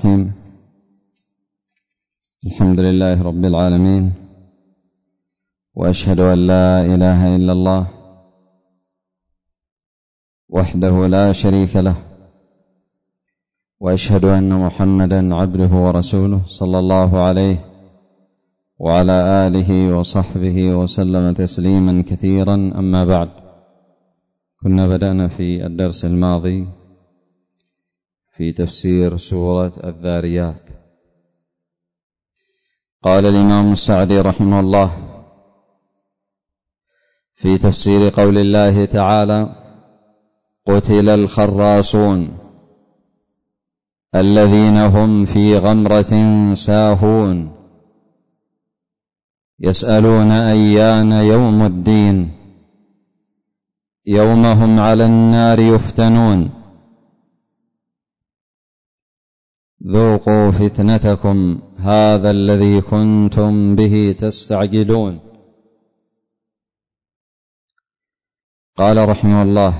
الرحيم. الحمد لله رب العالمين، وأشهد أن لا إله إلا الله وحده لا شريك له، وأشهد أن محمدا عبده ورسوله صلى الله عليه وعلى آله وصحبه وسلم تسليما كثيرا. أما بعد، كنا بدأنا في الدرس الماضي في تفسير سورة الذاريات. قال الإمام السعدي رحمه الله في تفسير قول الله تعالى: قتل الخراصون الذين هم في غمرة ساهون يسألون أيان يوم الدين يوم هم على النار يفتنون ذوقوا فتنتكم هذا الذي كنتم به تستعجلون. قال رحمه الله: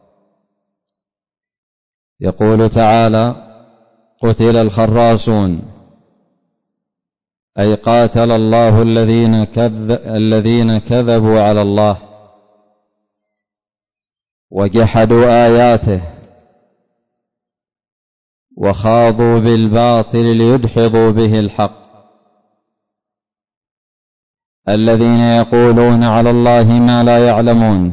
يقول تعالى: قتل الخراصون، أي قاتل الله الذين كذبوا على الله وجحدوا آياته وخاضوا بالباطل ليدحضوا به الحق، الذين يقولون على الله ما لا يعلمون،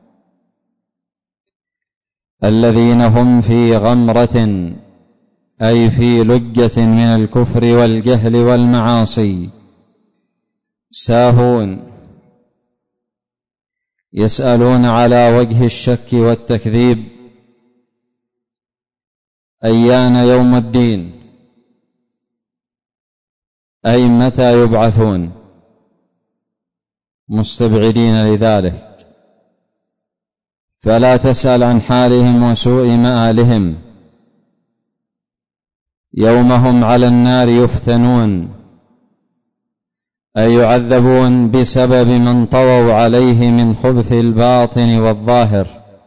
الذين هم في غمرة أي في لجة من الكفر والجهل والمعاصي ساهون، يسألون على وجه الشك والتكذيب أيان يوم الدين، أي متى يبعثون، مستبعدين لذلك، فلا تسأل عن حالهم وسوء مآلهم. يوم هم على النار يفتنون، أي يعذبون بسبب من طووا عليه من خبث الباطن والظاهر،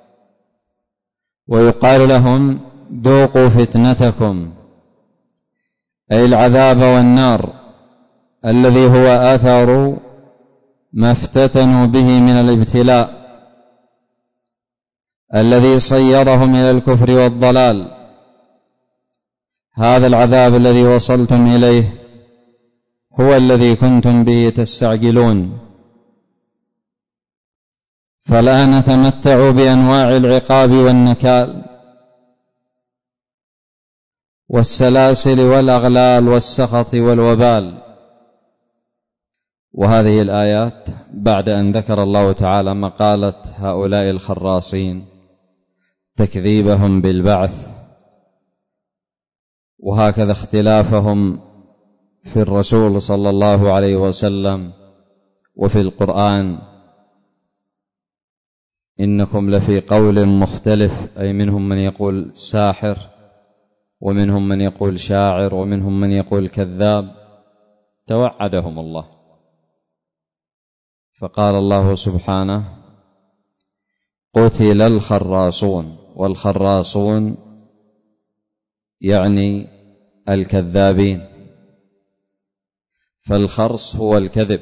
ويقال لهم: ذوقوا فتنتكم، أي العذاب والنار الذي هو آثار ما افتتنوا به من الابتلاء الذي صيرهم إلى الكفر والضلال. هذا العذاب الذي وصلتم إليه هو الذي كنتم به تستعجلون. فالآن تمتعوا بأنواع العقاب والنكال والسلاسل والأغلال والسخط والوبال. وهذه الآيات بعد أن ذكر الله تعالى مقالة هؤلاء الخراصين، تكذيبهم بالبعث، وهكذا اختلافهم في الرسول صلى الله عليه وسلم وفي القرآن، إنكم لفي قول مختلف، أي منهم من يقول ساحر، ومنهم من يقول شاعر، ومنهم من يقول كذاب. توعدهم الله، فقال الله سبحانه: قتل الخراصون. والخراصون يعني الكذابين، فالخرص هو الكذب.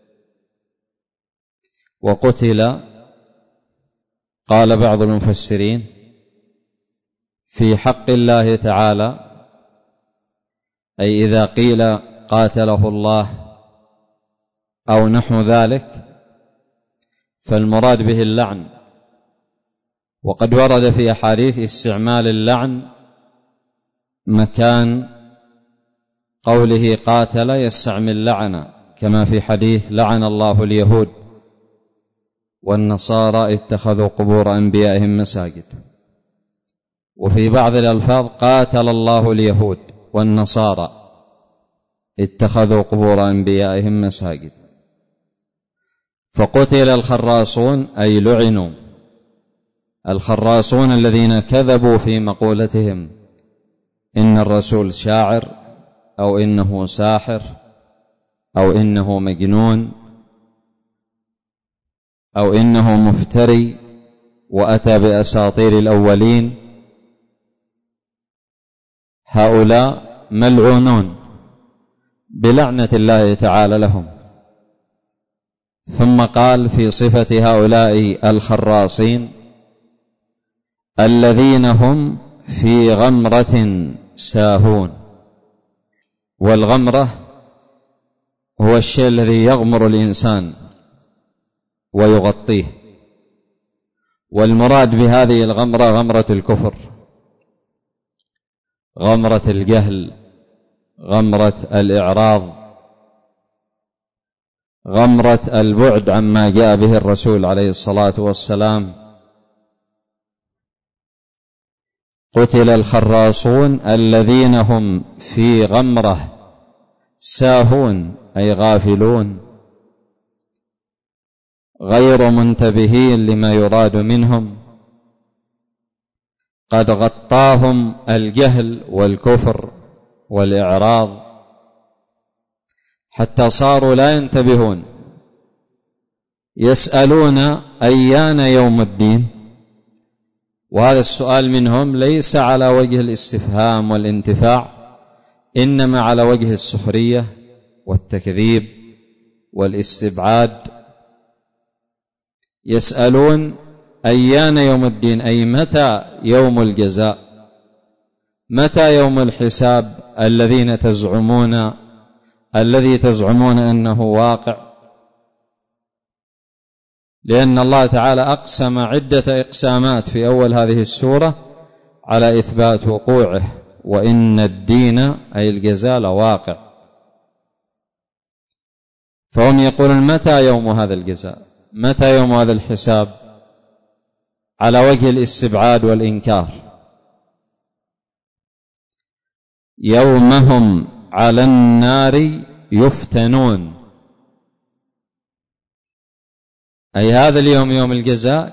وقتل، قال بعض المفسرين في حق الله تعالى، أي إذا قيل قاتله الله أو نحو ذلك فالمراد به اللعن. وقد ورد في أحاديث استعمال اللعن مكان قوله قاتل يستعمل لعنة، كما في حديث: لعن الله اليهود والنصارى اتخذوا قبور أنبيائهم مساجد. وفي بعض الألفاظ: قاتل الله اليهود والنصارى اتخذوا قبور أنبيائهم مساجد. فقتل الخراصون أي لعنوا، الخراصون الذين كذبوا في مقولتهم إن الرسول شاعر، أو إنه ساحر، أو إنه مجنون، أو إنه مفتري وأتى بأساطير الأولين. هؤلاء ملعونون بلعنة الله تعالى لهم. ثم قال في صفة هؤلاء الخراصين: الذين هم في غمرة ساهون. والغمرة هو الشيء الذي يغمر الإنسان ويغطيه، والمراد بهذه الغمرة غمرة الكفر، غمرة الجهل، غمرة الإعراض، غمرة البعد عما جاء به الرسول عليه الصلاة والسلام. قتل الخراصون الذين هم في غمرة ساهون، أي غافلون غير منتبهين لما يراد منهم، قد غطاهم الجهل والكفر والإعراض حتى صاروا لا ينتبهون، يسألون أيان يوم الدين. وهذا السؤال منهم ليس على وجه الاستفهام والانتفاع، إنما على وجه السخرية والتكذيب والاستبعاد. يسألون أيان يوم الدين، أي متى يوم الجزاء، متى يوم الحساب الذي تزعمون أنه واقع. لأن الله تعالى أقسم عدة إقسامات في أول هذه السورة على إثبات وقوعه، وإن الدين أي الجزاء لواقع. فهم يقولون متى يوم هذا الجزاء، متى يوم هذا الحساب، على وجه الاستبعاد والإنكار. يومهم على النار يفتنون، أي هذا اليوم يوم الجزاء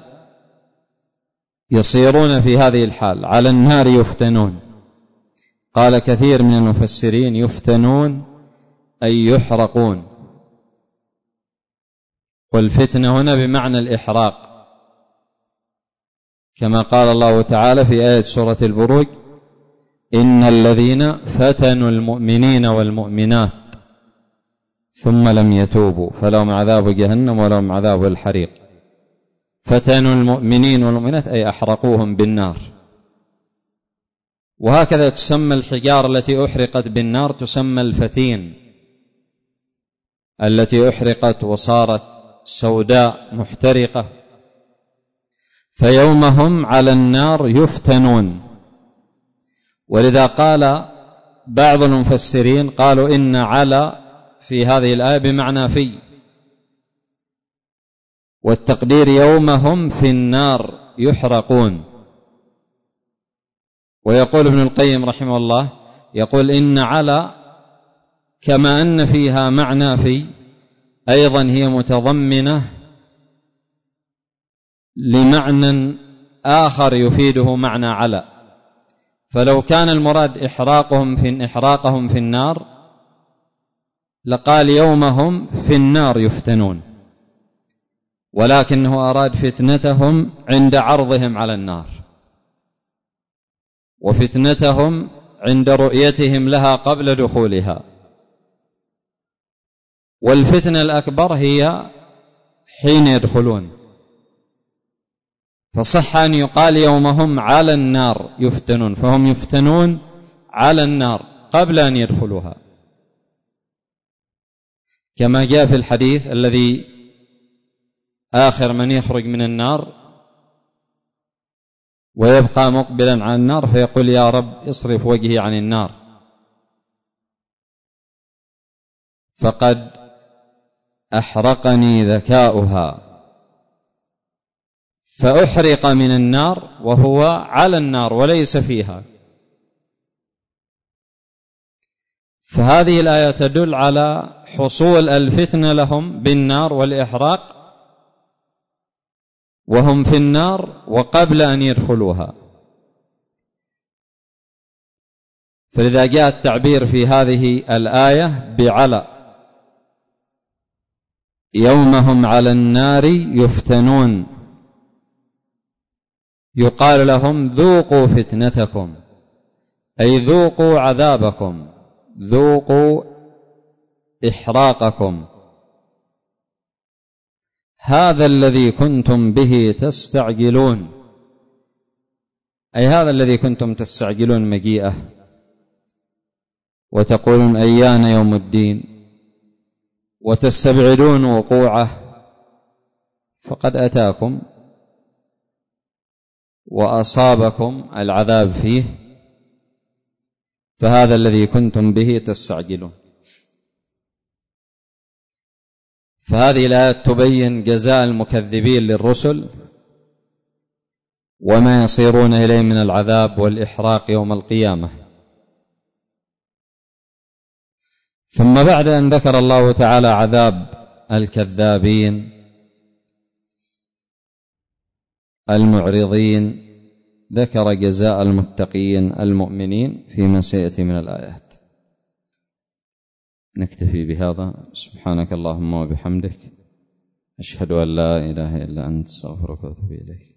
يصيرون في هذه الحال، على النار يفتنون. قال كثير من المفسرين يفتنون أي يحرقون، والفتنة هنا بمعنى الإحراق، كما قال الله تعالى في آية سورة البروج: إن الذين فتنوا المؤمنين والمؤمنات ثم لم يتوبوا فلهم عذاب جهنم ولهم عذاب الحريق. فتنوا المؤمنين والمؤمنات أي أحرقوهم بالنار. وهكذا تسمى الحجارة التي أحرقت بالنار، تسمى الفتين، التي أحرقت وصارت سوداء محترقة. فيومهم على النار يفتنون. ولذا قال بعض المفسرين قالوا إن على في هذه الآية بمعنى في، والتقدير يومهم في النار يحرقون. ويقول ابن القيم رحمه الله، يقول إن على كما أن فيها معنى في، أيضا هي متضمنة لمعنى آخر يفيده معنى على. فلو كان المراد إحراقهم في النار لقال يومهم في النار يفتنون، ولكنه أراد فتنتهم عند عرضهم على النار، وفتنتهم عند رؤيتهم لها قبل دخولها. والفتنة الأكبر هي حين يدخلون، فصح أن يقال يومهم على النار يفتنون، فهم يفتنون على النار قبل أن يدخلوها، كما جاء في الحديث الذي آخر من يخرج من النار ويبقى مقبلا عن النار فيقول: يا رب اصرف وجهي عن النار، فقد أحرقني ذكاؤها، فأحرق من النار وهو على النار وليس فيها. فهذه الآية تدل على حصول الفتنة لهم بالنار والإحراق وهم في النار وقبل أن يدخلوها. فلذا جاء التعبير في هذه الآية بعلى: يومهم على النار يفتنون، يقال لهم ذوقوا فتنتكم، أي ذوقوا عذابكم، ذوقوا إحراقكم، هذا الذي كنتم به تستعجلون، أي هذا الذي كنتم تستعجلون مجيئه وتقولون أيان يوم الدين وتستبعدون وقوعه، فقد أتاكم وأصابكم العذاب فيه، فهذا الذي كنتم به تستعجلون. فهذه الآيات تبين جزاء المكذبين للرسل وما يصيرون إليه من العذاب والإحراق يوم القيامة. ثم بعد أن ذكر الله تعالى عذاب الكذابين المعرضين، ذكر جزاء المتقين المؤمنين فيما سيأتي من الآيات. نكتفي بهذا. سبحانك اللهم وبحمدك، أشهد أن لا إله إلا أنت، أستغفرك وأتوب إليك.